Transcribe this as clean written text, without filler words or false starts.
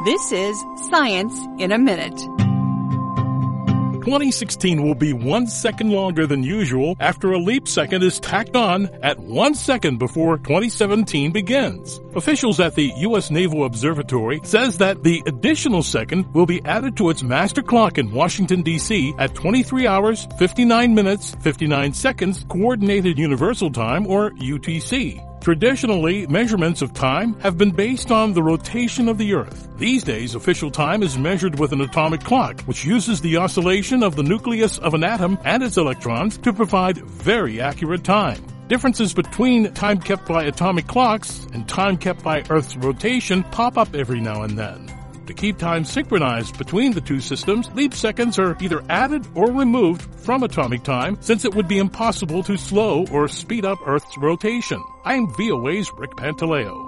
This is Science in a Minute. 2016 will be 1 second longer than usual after a leap second is tacked on at 1 second before 2017 begins. Officials at the U.S. Naval Observatory says that the additional second will be added to its master clock in Washington, D.C. at 23 hours, 59 minutes, 59 seconds Coordinated Universal Time, or UTC. Traditionally, measurements of time have been based on the rotation of the Earth. These days, official time is measured with an atomic clock, which uses the oscillation of the nucleus of an atom and its electrons to provide very accurate time. Differences between time kept by atomic clocks and time kept by Earth's rotation pop up every now and then. To keep time synchronized between the two systems, leap seconds are either added or removed from atomic time, since it would be impossible to slow or speed up Earth's rotation. I'm VOA's Rick Pantaleo.